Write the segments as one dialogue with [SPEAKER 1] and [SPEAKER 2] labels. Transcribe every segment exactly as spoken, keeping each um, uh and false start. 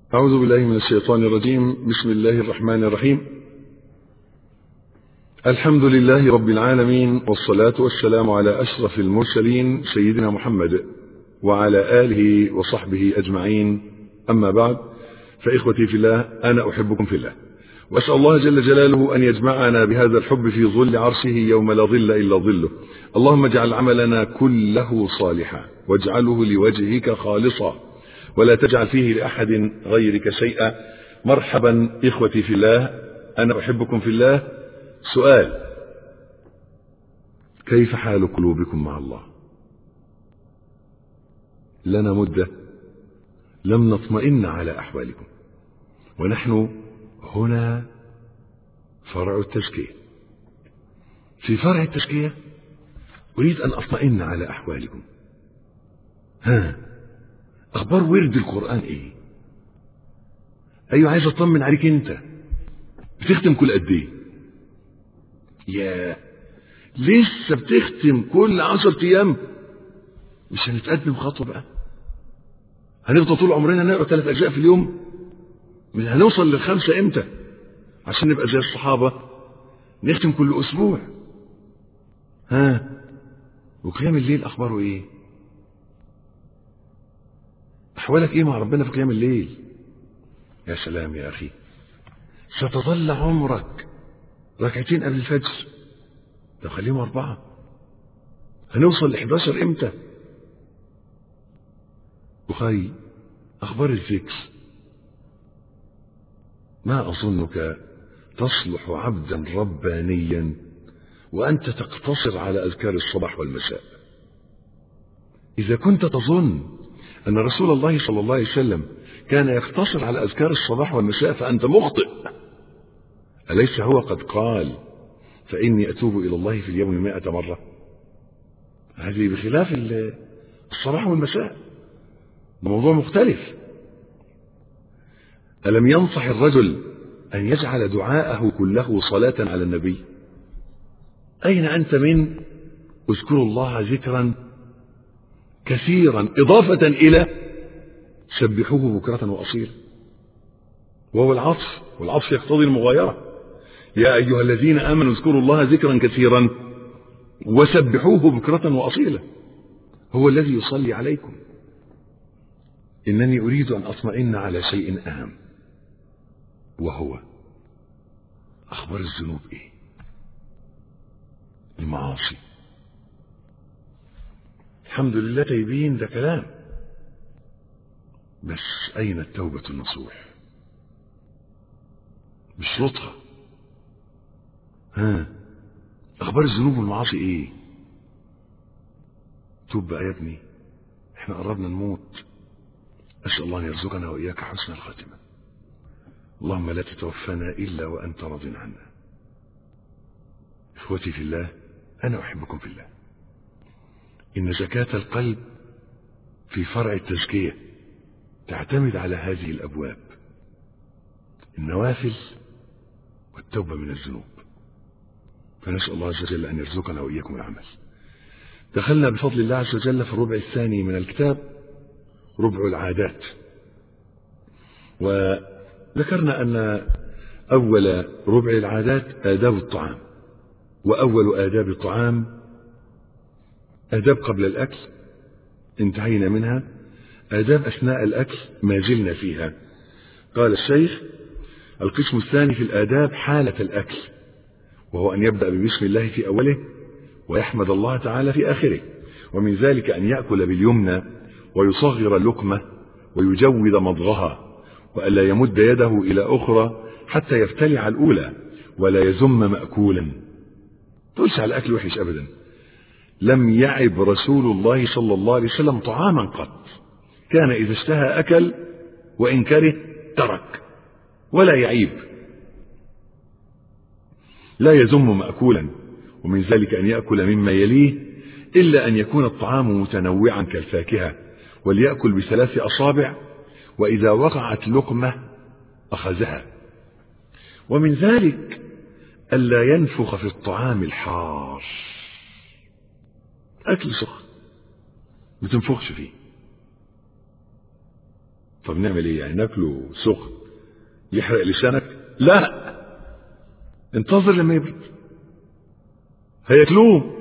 [SPEAKER 1] أعوذ بالله من الشيطان الرجيم. بسم الله الرحمن الرحيم. الحمد لله رب العالمين، والصلاة والسلام على أشرف المرسلين سيدنا محمد وعلى آله وصحبه أجمعين. أما بعد، فإخوتي في الله، أنا أحبكم في الله، وأسأل الله جل جلاله أن يجمعنا بهذا الحب في ظل عرشه يوم لا ظل إلا ظله. اللهم اجعل عملنا كله صالحا، واجعله لوجهك خالصا، ولا تجعل فيه لأحد غيرك شيئا. مرحبا إخوتي في الله، أنا أحبكم في الله. سؤال: كيف حال قلوبكم مع الله؟ لنا مدة لم نطمئن على أحوالكم، ونحن هنا فرع التزكية. في فرع التزكية أريد أن أطمئن على أحوالكم. ها، أخبار ورد القرآن إيه؟ أيوة، عايز أطمن عليك. أنت بتختم كل قد إيه؟ يا لسه بتختم كل عشر أيام؟ مش هنتقدم خطوة بقى؟ هنفضل طول عمرنا نقرأ ثلاث أجزاء في اليوم؟ مش هنوصل للخمسة إمتى عشان نبقى زي الصحابة نختم كل أسبوع؟ ها، وقيام الليل أخباره إيه؟ أحوالك إيه مع ربنا في قيام الليل؟ يا سلام يا أخي، ستظل عمرك ركعتين قبل الفجر، لو خليهم أربعة. هنوصل لحداشر إمتى؟ أخي، أخبار الذكر، ما أظنك تصلح عبدا ربانيا وأنت تقتصر على أذكار الصباح والمساء. إذا كنت تظن أن رسول الله صلى الله عليه وسلم كان يقتصر على أذكار الصباح والمساء فأنت مخطئ. أليس هو قد قال: فإني أتوب إلى الله في اليوم مائة مرة؟ هذه بخلاف الصباح والمساء، موضوع مختلف. ألم ينصح الرجل أن يجعل دعاءه كله صلاة على النبي؟ أين أنت من اذكروا الله ذكرا كثيرا إضافة إلى سبحوه بكرة وأصيلا، وهو العطف، والعطف يقتضي المغايرة. يا أيها الذين آمنوا اذكروا الله ذكرا كثيرا وسبحوه بكرة وأصيلا، هو الذي يصلي عليكم. إنني أريد أن أطمئن على شيء أهم، وهو أخبار الذنوب إيه؟ المعاصي. الحمد لله تايبين، ده كلام، بس أين التوبة النصوح؟ بشروطها. ها، أخبار الذنوب والمعاصي إيه؟ توب بقى يا ابني، احنا قربنا نموت. أسأل الله أن يرزقنا وإياك حسن الخاتمة. اللهم لا تتوفنا إلا وأنت راض عنا. إخوتي في الله، أنا أحبكم في الله. إن زكاة القلب في فرع التزكية تعتمد على هذه الأبواب: النوافل والتوبة من الذنوب. فنسأل الله عز وجل أن يرزقنا وإياكم العمل. دخلنا بفضل الله عز وجل في الربع الثاني من الكتاب، ربع العادات، وذكرنا أن أول ربع العادات آداب الطعام، وأول آداب الطعام آداب قبل الأكل، انتهينا منها. آداب أثناء الأكل ما زلنا فيها. قال الشيخ: القسم الثاني في الآداب حالة الأكل، وهو أن يبدأ ببسم الله في أوله ويحمد الله تعالى في آخره، ومن ذلك أن يأكل باليمنى ويصغر اللقمة ويجود مضغها، وألا يمد يده إلى أخرى حتى يفتلع الأولى، ولا يزم مأكولا. تقولش على الأكل وحش أبدا. لم يعب رسول الله صلى الله عليه وسلم طعاما قط، كان إذا اشتهى أكل، وإن كره ترك، ولا يعيب. لا يزم مأكولا، ومن ذلك أن يأكل مما يليه، إلا أن يكون الطعام متنوعا كالفاكهة، وليأكل بثلاث أصابع، وإذا وقعت لقمة أخذها. ومن ذلك ألا ينفخ في الطعام الحار. أكل سخن ما تنفخش فيه، طب نعمل ايه يعني؟ ناكله سخن يحرق لسانك؟ لا، انتظر لما يبرد. هياكلوه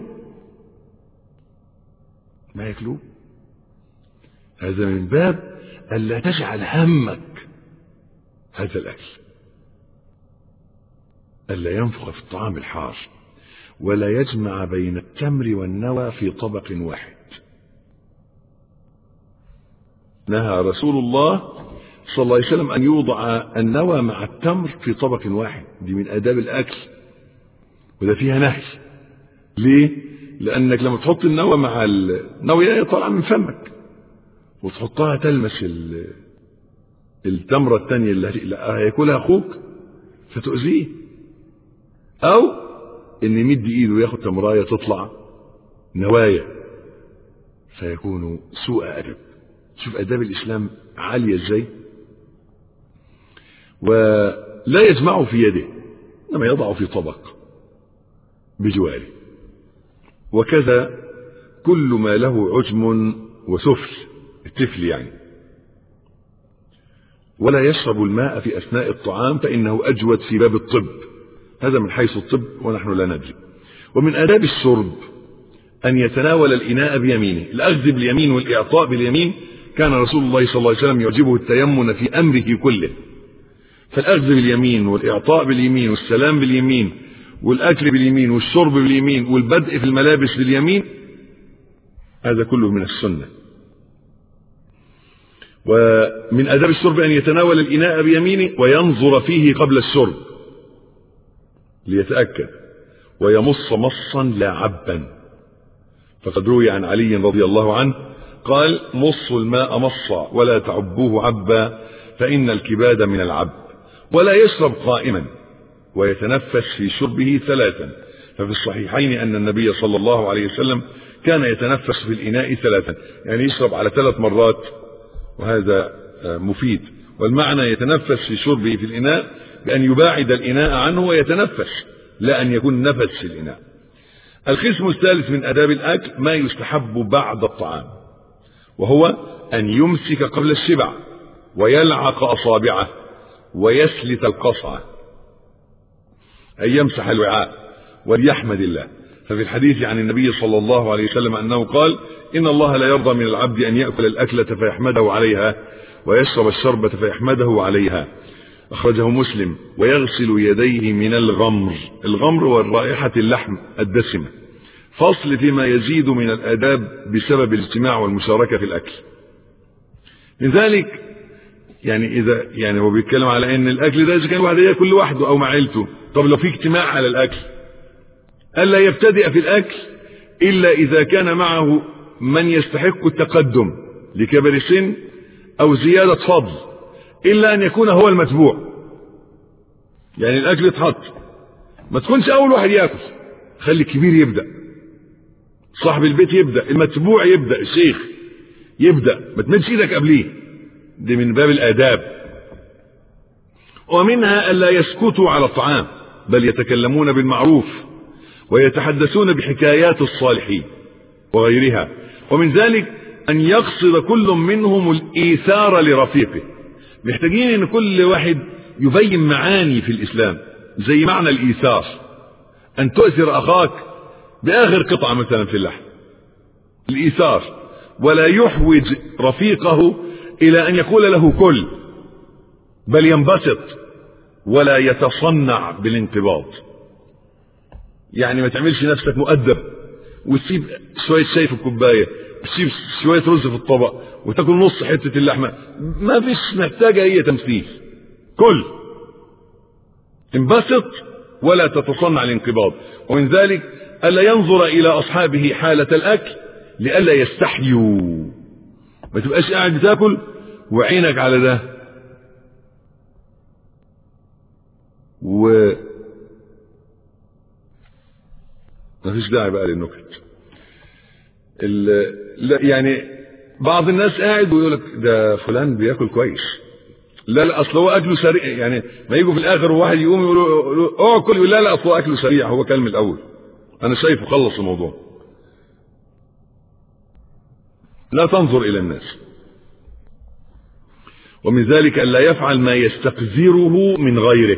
[SPEAKER 1] ما ياكلوه. هذا من باب ألا تجعل همك هذا الأكل، ألا ينفخ في الطعام الحار، ولا يجمع بين التمر والنوى في طبق واحد. نهى رسول الله صلى الله عليه وسلم أن يوضع النوى مع التمر في طبق واحد. دي من آداب الأكل، وده فيها نهي. ليه؟ لأنك لما تحط النوى مع النوى طالعة من فمك وتحطها تلمس التمرة الثانية اللي هياكلها أخوك فتؤذيه، أو إن يمد إيده وياخد تمراية تطلع نوايا فيكون سوء أدب. شوف آداب الإسلام عالية إزاي. ولا يجمعه في يده، إنما يضعه في طبق بجواره. وكذا كل ما له عجم وسفل، التفل يعني. ولا يشرب الماء في أثناء الطعام فإنه أجود في باب الطب. هذا من حيث الطب ونحن لا ندري. ومن آداب الشرب أن يتناول الإناء بيمينه. الأخذ باليمين والإعطاء باليمين كان رسول الله صلى الله عليه وسلم يعجبه التيمن في أمره كله. فالأخذ باليمين والإعطاء باليمين والسلام باليمين والأكل باليمين والشرب باليمين والبدء في الملابس باليمين، هذا كله من السنة. ومن آداب الشرب أن يتناول الإناء بيمينه وينظر فيه قبل الشرب ليتأكد، ويمص مصا لا عبا. فقد روي عن علي رضي الله عنه قال: مصوا الماء مصا ولا تعبوه عبا فإن الكباد من العب. ولا يشرب قائما ويتنفس في شربه ثلاثا. ففي الصحيحين أن النبي صلى الله عليه وسلم كان يتنفس في الإناء ثلاثا، يعني يشرب على ثلاث مرات، وهذا مفيد. والمعنى يتنفس في شربه في الإناء بأن يباعد الإناء عنه ويتنفس، لا أن يكون نفس في الإناء. القسم الثالث من آداب الأكل ما يستحب بعد الطعام، وهو أن يمسك قبل الشبع ويلعق أصابعه ويسلت القصعة، أن يمسح الوعاء وليحمد الله. ففي الحديث عن النبي صلى الله عليه وسلم أنه قال: إن الله لا يرضى من العبد أن يأكل الأكلة فيحمده عليها ويشرب الشربة فيحمده عليها. أخرجه مسلم. ويغسل يديه من الغمر. الغمر والرائحة اللحم الدسمة. فصل فيما يزيد من الآداب بسبب الاجتماع والمشاركة في الأكل. لذلك يعني إذا يعني هو بيتكلم على أن الأكل ده إذا كان واحد يأكل لوحده أو مع عيلته، طب لو في اجتماع على الأكل ألا يبتدئ في الأكل إلا إذا كان معه من يستحق التقدم لكبر سن أو زيادة فضل، إلا أن يكون هو المتبوع. يعني الأكل اتحط، ما تكونش أول واحد يأكل، خلي الكبير يبدأ، صاحب البيت يبدأ، المتبوع يبدأ، الشيخ يبدأ، ما تمدش إيدك قبليه. دي من باب الآداب. ومنها ألا يسكتوا على الطعام بل يتكلمون بالمعروف ويتحدثون بحكايات الصالحين وغيرها. ومن ذلك أن يقصد كل منهم الإيثار لرفيقه. محتاجين أن كل واحد يبين معاني في الإسلام، زي معنى الإيثار، أن تؤثر أخاك بآخر قطعة مثلا في اللحم، الإيثار. ولا يحوج رفيقه إلى أن يقول له كل، بل ينبسط ولا يتصنع بالانقباض. يعني ما تعملش نفسك مؤدب وتسيب شوية شاي في الكوباية، تسيب شوية رز في الطبق وتاكل نص حتة اللحمة، ما فيش محتاجة أي تمثيل. كل انبسط ولا تتصنع الانقباض. ومن ذلك ألا ينظر إلى أصحابه حالة الأكل لألا يستحيوا. ما تبقاش قاعد تاكل وعينك على ده و ما فيش داعي بقى للنكت. لا يعني بعض الناس قاعد ويقول لك ده فلان بياكل كويس، لا لا اصل هو اكله سريع. يعني ما يجوا في الاخر وواحد يقوم يقول اه كل، يقول لا لا اصل هو اكله سريع، هو كلم الاول، انا شايفه خلص الموضوع. لا تنظر الى الناس. ومن ذلك ألا يفعل ما يستقذره من غيره،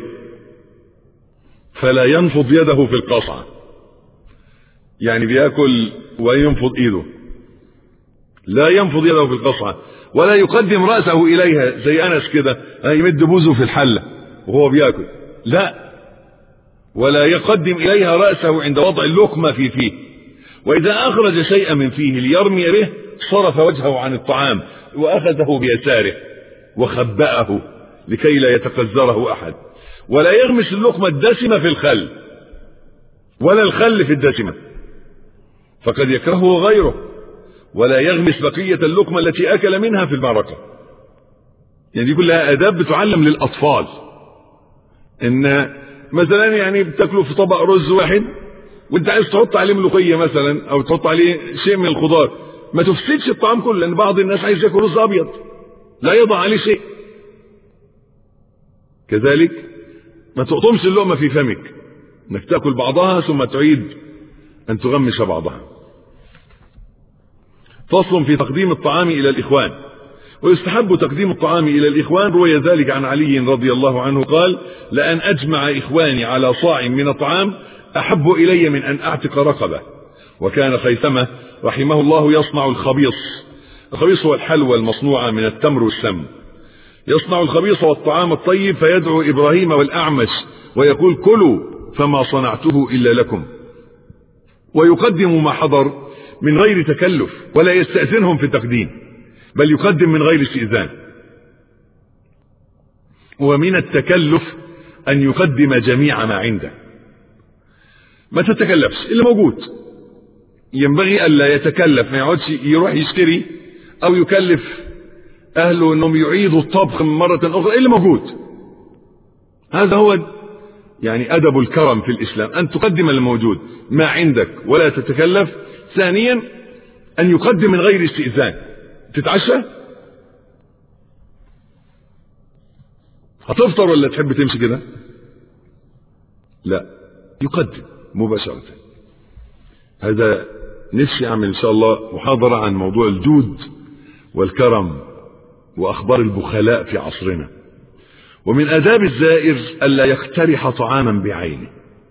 [SPEAKER 1] فلا ينفض يده في القصعة، يعني بيأكل وينفض إيده، لا ينفض يده في القصعة، ولا يقدم رأسه إليها زي أنس كده يمد بوزه في الحلة وهو بيأكل، لا، ولا يقدم إليها رأسه عند وضع اللقمة في فيه، وإذا أخرج شيئا من فيه ليرمي به صرف وجهه عن الطعام وأخذه بيساره وخبأه لكي لا يتقذره أحد، ولا يغمس اللقمة الدسمة في الخل ولا الخل في الدسمة فقد يكرهه غيره، ولا يغمس بقية اللقمة التي أكل منها في المعركة. يعني دي كلها آداب بتعلم للأطفال، إن مثلا يعني بتاكلوا في طبق رز واحد وانت عايز تحط عليه ملوخية مثلا او تحط عليه شيء من الخضار، ما تفسدش الطعام كله، لان بعض الناس عايز ياكل رز ابيض لا يضع عليه شيء. كذلك ما تقطمش اللقمة في فمك، انك تاكل بعضها ثم تعيد ان تغمس بعضها. فصل في تقديم الطعام الى الاخوان. ويستحب تقديم الطعام إلى الإخوان، روي ذلك عن علي رضي الله عنه قال: لأن أجمع إخواني على صاع من الطعام أحب إلي من أن أعتق رقبة. وكان خيثمة رحمه الله يصنع الخبيص. الخبيص هو الحلوى المصنوعة من التمر والسم. يصنع الخبيص والطعام الطيب فيدعو إبراهيم والأعمش ويقول: كلوا فما صنعته إلا لكم. ويقدم ما حضر من غير تكلف، ولا يستأذنهم في التقديم، بل يقدم من غير استئذان. ومن التكلف أن يقدم جميع ما عنده، ما تتكلفش اللي موجود. ينبغي ألا يتكلف، ما يقعدش يروح يشتري أو يكلف أهله أنهم يعيدوا الطبخ مرة أخرى، اللي موجود. هذا هو يعني أدب الكرم في الإسلام، أن تقدم الموجود ما عندك ولا تتكلف. ثانيا أن يقدم من غير استئذان. تتعشى؟ هتفطر ولا تحب تمشي كده؟ لا، يقدم مباشرة. هذا نفسي أعمل إن شاء الله محاضرة عن موضوع الجود والكرم وأخبار البخلاء في عصرنا. ومن آداب الزائر ألا يقترح طعاما بعينه،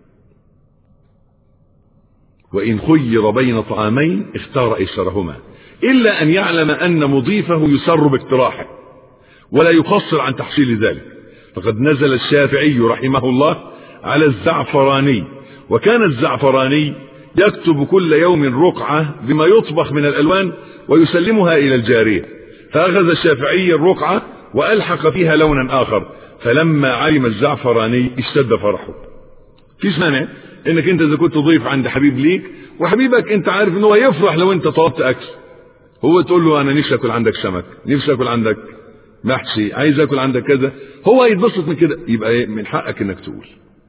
[SPEAKER 1] وإن خير بين طعامين اختار أيسرهما، إلا أن يعلم أن مضيفه يسر باقتراحه ولا يقصر عن تحصيل ذلك. فقد نزل الشافعي رحمه الله على الزعفراني، وكان الزعفراني يكتب كل يوم رقعة بما يطبخ من الألوان ويسلمها إلى الجارية، فأخذ الشافعي الرقعة وألحق فيها لونا آخر، فلما علم الزعفراني اشتد فرحه. فيش مانع انك انت اذا كنت ضيف عند حبيب ليك وحبيبك انت عارف ان هو يفرح لو انت طلبت اكل، هو تقول له انا نفسي اكل عندك سمك، نفسي اكل عندك محشي، عايز اكل عندك كذا، هو يتبسط من كده، يبقى من حقك انك تقول.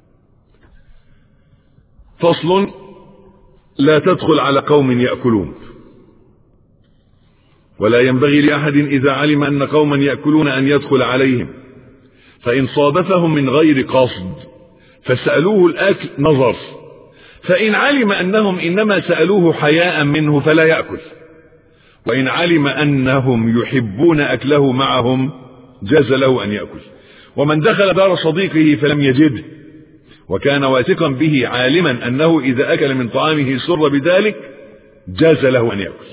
[SPEAKER 1] فصل: لا تدخل على قوم يأكلون. ولا ينبغي لأحد إذا علم أن قوما يأكلون أن يدخل عليهم، فإن صادفهم من غير قصد فسألوه الأكل نظر، فإن علم أنهم إنما سألوه حياء منه فلا يأكل، وإن علم أنهم يحبون أكله معهم جاز له أن يأكل. ومن دخل دار صديقه فلم يجده وكان واثقا به عالما أنه إذا أكل من طعامه سر بذلك جاز له أن يأكل.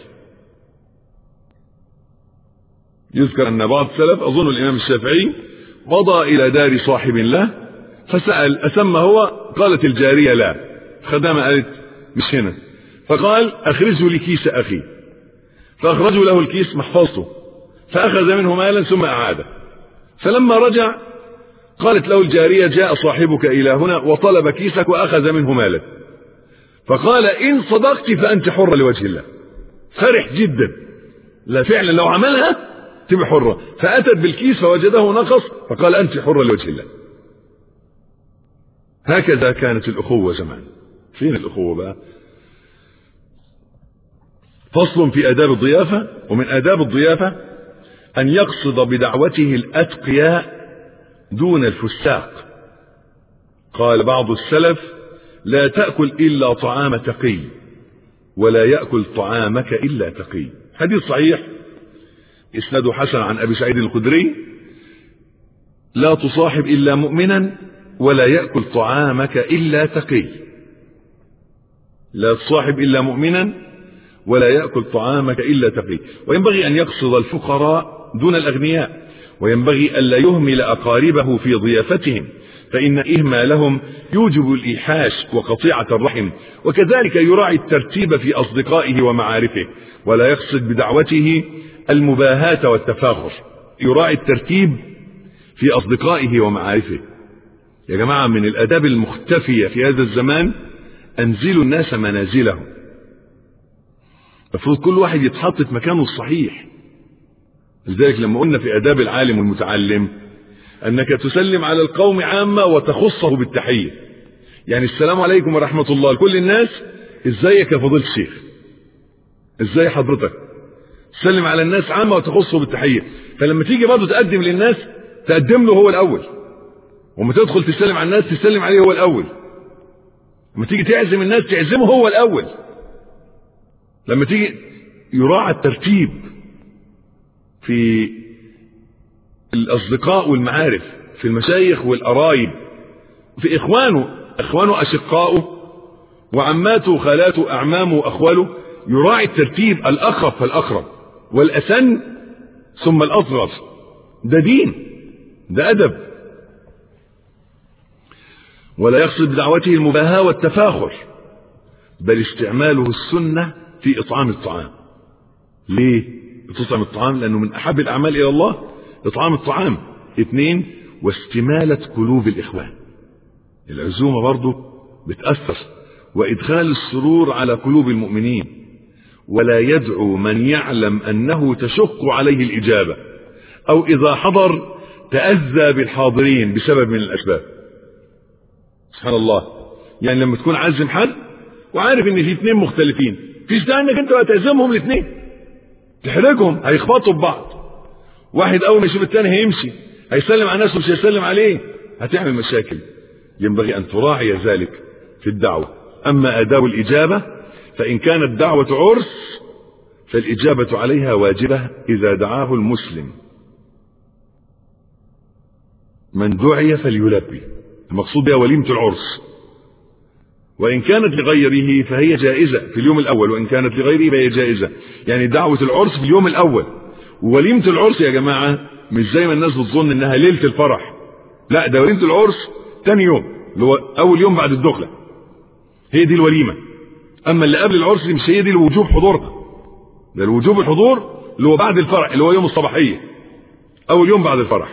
[SPEAKER 1] يذكر أن بعض السلف، أظن الإمام الشافعي، مضى إلى دار صاحب له فسأل: أسمى هو؟ قالت الجارية لا. خدامة قالت: مش هنا. فقال: أخرجوا لي كيس أخي، فأخرجوا له الكيس محفظته، فأخذ منه مالا ثم أعاده. فلما رجع قالت له الجارية: جاء صاحبك إلى هنا وطلب كيسك وأخذ منه مالا. فقال: إن صدقت فأنت حرة لوجه الله. فرح جدا، لا فعلا لو عملها تبقى حرة. فأتت بالكيس فوجده نقص فقال: أنت حرة لوجه الله. هكذا كانت الأخوة زمان. فين الأخوة بقى؟ فصل في آداب الضيافة. ومن آداب الضيافة أن يقصد بدعوته الأتقياء دون الفساق. قال بعض السلف: لا تأكل إلا طعام تقي، ولا يأكل طعامك إلا تقي. حديث صحيح إسناده حسن عن أبي سعيد الخدري لا تصاحب إلا مؤمنا ولا يأكل طعامك إلا تقي. لا تصاحب إلا مؤمنا ولا يأكل طعامك إلا تقي. وينبغي أن يقصد الفقراء دون الأغنياء، وينبغي ألا يهمل أقاربه في ضيافتهم، فإن إهمالهم يوجب الإيحاش وقطيعة الرحم. وكذلك يراعي الترتيب في أصدقائه ومعارفه، ولا يقصد بدعوته المباهاة والتفاخر. يراعي الترتيب في أصدقائه ومعارفه. يا جماعة، من الآداب المختفية في هذا الزمان أنزلوا الناس منازلهم. المفروض كل واحد يتحط في مكانه الصحيح. لذلك لما قلنا في آداب العالم والمتعلم أنك تسلم على القوم عامة وتخصه بالتحية، يعني السلام عليكم ورحمة الله لكل الناس، ازيك يا فضيلة الشيخ، ازاي حضرتك، تسلم على الناس عامة وتخصه بالتحية. فلما تيجي برضه تقدم للناس تقدم له هو الأول، وما تدخل تسلم على الناس تسلم عليه هو الأول. لما تيجي تعزم الناس تعزمه هو الأول. لما تيجي يراعى الترتيب في الأصدقاء والمعارف، في المشايخ والقرايب، في إخوانه إخوانه أشقائه وعماته وخالاته أعمامه وأخواله. يراعي الترتيب، الأقرب فالأقرب والأسن ثم الأصغر. ده دين، ده أدب. ولا يقصد بدعوته المباهاة والتفاخر، بل استعماله السنة في إطعام الطعام. ليه تطعم الطعام؟ لأنه من أحب الأعمال إلى الله إطعام الطعام. اثنين، واستمالة قلوب الإخوان. العزومة برضو بتأثر، وإدخال السرور على قلوب المؤمنين. ولا يدعو من يعلم أنه تشق عليه الإجابة، أو إذا حضر تأذى بالحاضرين بسبب من الأسباب. سبحان الله. يعني لما تكون عازم حد وعارف ان في اثنين مختلفين، فيش داعي انك انت هتعزمهم الاثنين تحرجهم، هيخبطوا ببعض. واحد اول ما يشوف الثاني هيمشي، هيسلم على الناس ومش هيسلم عليه، هتعمل مشاكل. ينبغي ان تراعي ذلك في الدعوة. اما آداب الإجابة فإن كانت دعوة عرس فالإجابة عليها واجبة إذا دعاه المسلم. من دعي فليلبي، المقصود بها وليمة العرس. وإن كانت لغيره فهي جائزة في اليوم الأول، وإن كانت لغيره فهي جائزة. يعني دعوة العرس في اليوم الأول. ووليمة العرس يا جماعة مش زي ما الناس بتظن إنها ليلة الفرح، لا، ده وليمة العرس تاني يوم، اللي هو أول يوم بعد الدخلة، هي دي الوليمة. أما اللي قبل العرس دي مش هي دي الوجوب حضورها، ده الوجوب الحضور اللي هو بعد الفرح، اللي هو يوم الصباحية، أول يوم بعد الفرح.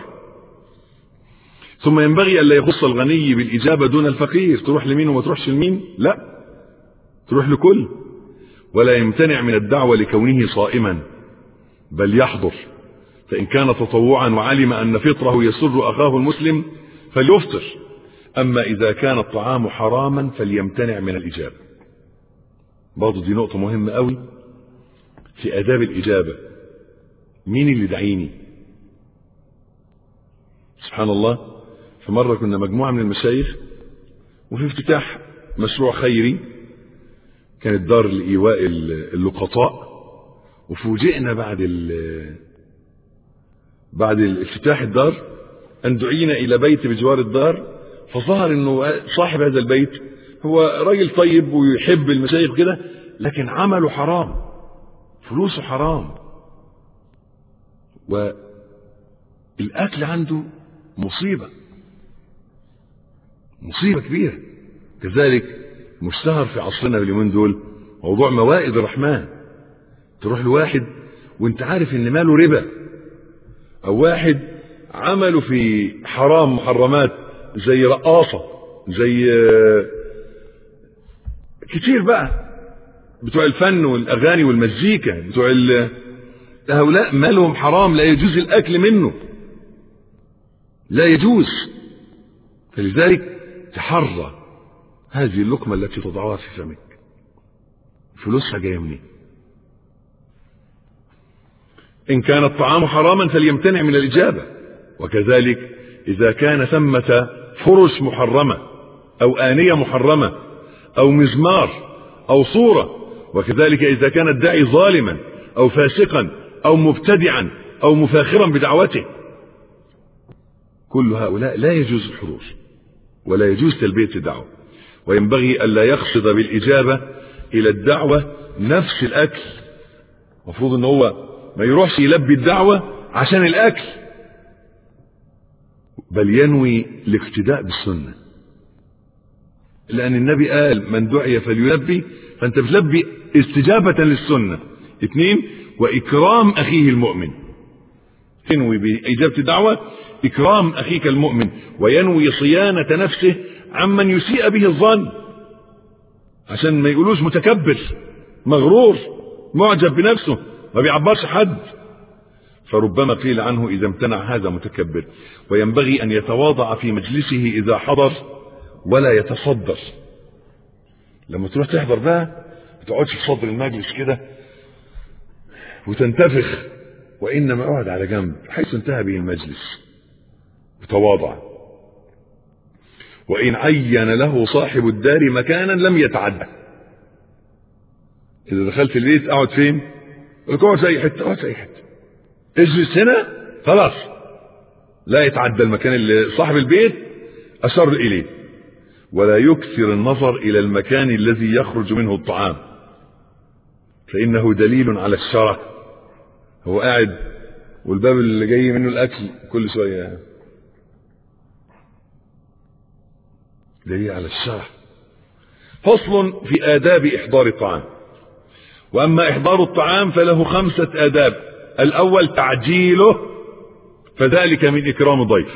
[SPEAKER 1] ثم ينبغي ألا يخص الغني بالإجابة دون الفقير. تروح لمين وما تروحش لمين؟ لا، تروح لكل. ولا يمتنع من الدعوة لكونه صائما، بل يحضر، فإن كان تطوعا وعلم أن فطره يسر أخاه المسلم فليفطر. أما إذا كان الطعام حراما فليمتنع من الإجابة. برضو دي نقطة مهمة قوي في آداب الإجابة. مين اللي دعيني؟ سبحان الله. فمرة كنا مجموعة من المشايخ وفي افتتاح مشروع خيري، كانت دار لإيواء اللقطاء، وفوجئنا بعد بعد الافتتاح الدار أن دعينا إلى بيت بجوار الدار، فظهر أنه صاحب هذا البيت هو راجل طيب ويحب المشايخ كده، لكن عمله حرام، فلوسه حرام، والأكل عنده مصيبة مصيبة كبيرة. كذلك مشتهر في عصرنا باليومين دول موضوع موائد الرحمن. تروح لواحد وانت عارف ان ماله ربا، او واحد عمله في حرام محرمات زي رقاصة، زي كتير بقى بتوع الفن والاغاني والمزيكا، بتوع هؤلاء مالهم حرام، لا يجوز الاكل منه، لا يجوز. فلذلك تحرى هذه اللقمة التي تضعها في فمك فلوسها جايه منين. إن كان الطعام حراما فليمتنع من الإجابة. وكذلك إذا كان ثمة فرش محرمة أو آنية محرمة أو مزمار أو صورة. وكذلك إذا كان الداعي ظالما أو فاسقا أو مبتدعا أو مفاخرا بدعوته. كل هؤلاء لا يجوز الحضور ولا يجوز تلبية الدعوة، وينبغي ألا يقصد بالإجابة إلى الدعوة نفس الأكل. مفروض أنه هو ما يروحش يلبي الدعوة عشان الأكل، بل ينوي الاقتداء بالسنة، لأن النبي قال من دعي فليلبي، فأنت بتلبي استجابة للسنة. اثنين، وإكرام أخيه المؤمن، تنوي بإجابة الدعوة إكرام أخيك المؤمن، وينوي صيانة نفسه عمن يسيء به الظن، عشان ما يقولوش متكبر مغرور معجب بنفسه ما بيعبرش حد، فربما قيل عنه إذا امتنع هذا متكبر. وينبغي أن يتواضع في مجلسه إذا حضر ولا يتصدر. لما تروح تحضر بقى ما تقعدش في صدر المجلس كده وتنتفخ، وإنما اقعد على جنب حيث انتهى به المجلس وتواضع. وإن عين له صاحب الدار مكانا لم يتعدى. إذا دخلت البيت اقعد فين؟ اقعد في أي حتة، اقعد في أي حتة، اجلس هنا خلاص، لا يتعدى المكان اللي صاحب البيت أشر إليه. ولا يكثر النظر إلى المكان الذي يخرج منه الطعام، فإنه دليل على الشرع. هو قاعد والباب اللي جاي منه الأكل كل شوية، دليل على الشرع. فصل في آداب إحضار الطعام. وأما إحضار الطعام فله خمسة آداب. الأول تعجيله، فذلك من إكرام الضيف،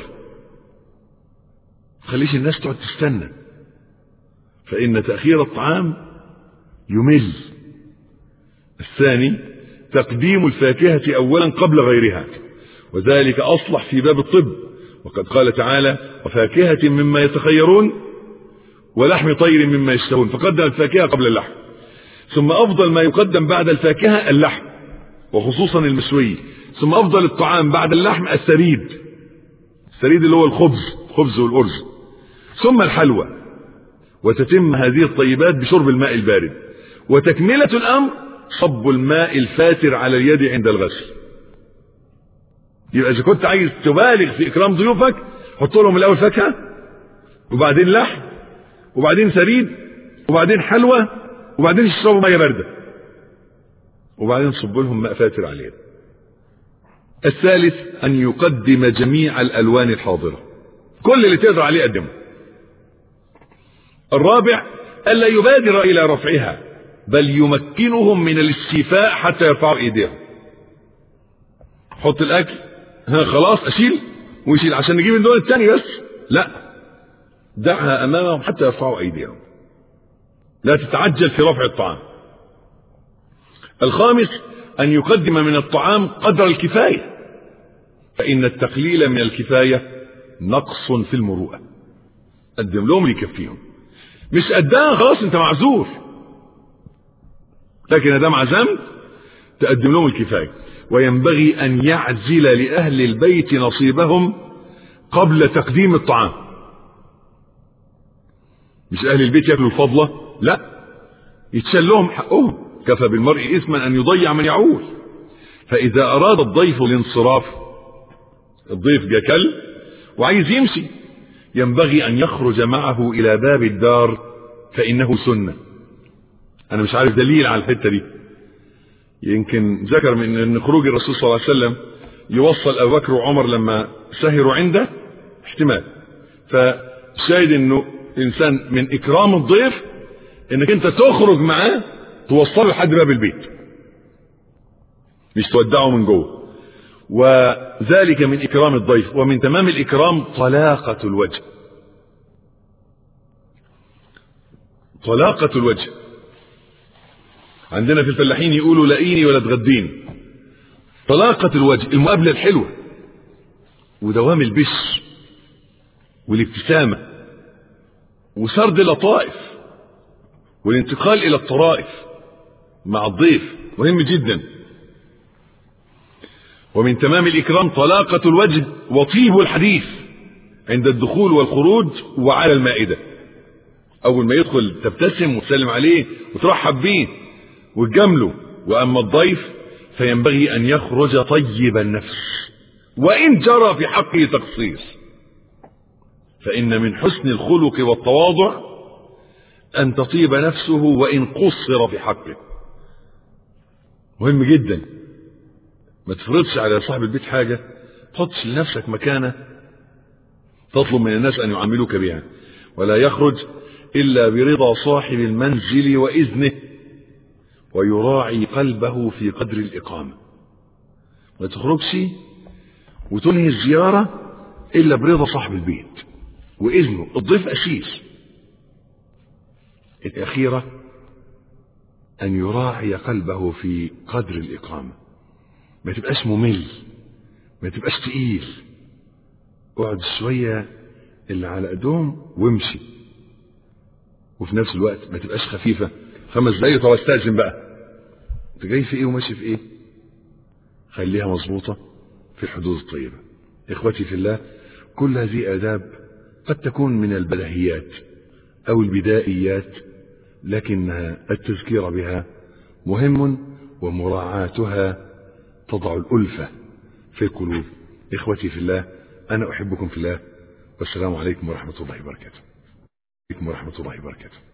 [SPEAKER 1] خليش الناس تقعد تستنى، فإن تأخير الطعام يمل. الثاني تقديم الفاكهة أولا قبل غيرها، وذلك أصلح في باب الطب، وقد قال تعالى وفاكهة مما يتخيرون ولحم طير مما يشتهون، فقدم الفاكهة قبل اللحم. ثم أفضل ما يقدم بعد الفاكهة اللحم، وخصوصا المشوي. ثم أفضل الطعام بعد اللحم السريد، السريد اللي هو الخبز، خبز والأرز. ثم الحلوى، وتتم هذه الطيبات بشرب الماء البارد. وتكملة الأمر صب الماء الفاتر على اليد عند الغسل. يبقى إذا كنت عايز تبالغ في إكرام ضيوفك حط لهم الأول فاكهة، وبعدين لحم، وبعدين سريد، وبعدين حلوى، وبعدين يشربوا مية باردة، وبعدين صب لهم ماء فاتر على اليد. الثالث أن يقدم جميع الألوان الحاضرة، كل اللي تقدر عليه قدمه. الرابع ألا يبادر إلى رفعها، بل يمكنهم من الاستيفاء حتى يرفعوا ايديهم. حط الاكل، ها خلاص اشيل ويشيل عشان نجيب الدول الثاني بس، لا، دعها امامهم حتى يرفعوا ايديهم، لا تتعجل في رفع الطعام. الخامس ان يقدم من الطعام قدر الكفاية، فان التقليل من الكفاية نقص في المروءة. قدم لهم اللي يكفيهم، مش قدها خلاص انت معذور، لكن هذا عزمت تقدم لهم الكفاية. وينبغي أن يعزل لأهل البيت نصيبهم قبل تقديم الطعام. مش أهل البيت يأكلوا الفضلة، لا، يتشال لهم حقهم. كفى بالمرء إثما أن يضيع من يعول. فإذا أراد الضيف الانصراف، الضيف جا كل وعايز يمشي، ينبغي أن يخرج معه إلى باب الدار، فإنه سنة. أنا مش عارف دليل على الحتة دي، يمكن ذكر من أن خروج الرسول صلى الله عليه وسلم يوصل أبو بكر وعمر لما سهروا عنده، احتمال. فشاهد أنه إنسان من إكرام الضيف أنك أنت تخرج معاه توصله لحد باب البيت، مش تودعه من جوه. وذلك من إكرام الضيف. ومن تمام الإكرام طلاقة الوجه، طلاقة الوجه. عندنا في الفلاحين يقولوا لاقيني ولا تغديني. طلاقة الوجه، المقابلة الحلوة، ودوام البش والابتسامة وسرد اللطائف والانتقال إلى الطرائف مع الضيف، مهم جدا. ومن تمام الإكرام طلاقة الوجه وطيب الحديث عند الدخول والخروج وعلى المائدة. أول ما يدخل تبتسم وتسلم عليه وترحب به وتجامله. وأما الضيف فينبغي أن يخرج طيب النفس، وإن جرى في حقه تقصير. فإن من حسن الخلق والتواضع أن تطيب نفسه وإن قصر في حقه. مهم جدا، ما تفرضش على صاحب البيت حاجة، تحطش لنفسك مكانة تطلب من الناس أن يعاملوك بها. ولا يخرج إلا برضا صاحب المنزل وإذنه، ويراعي قلبه في قدر الإقامة. ما تخرجش وتنهي الزيارة إلا برضا صاحب البيت وإذنه. الضيف أسيس. الأخيرة أن يراعي قلبه في قدر الإقامة، ما تبقاش ممل، ما تبقاش تقيل. اقعد شوية اللي على قدهم وامشي، وفي نفس الوقت ما تبقاش خفيفة. خمس دقايق طب استأذن بقى، انت جاي في ايه وماشي في ايه؟ خليها مظبوطة في الحدود الطيبة. اخوتي في الله، كل هذه آداب قد تكون من البديهيات او البدائيات، لكن التذكير بها مهم، ومراعاتها تضع الألفة في القلوب. اخوتي في الله، انا احبكم في الله، والسلام عليكم ورحمة الله وبركاته. ورحمة الله وبركاته.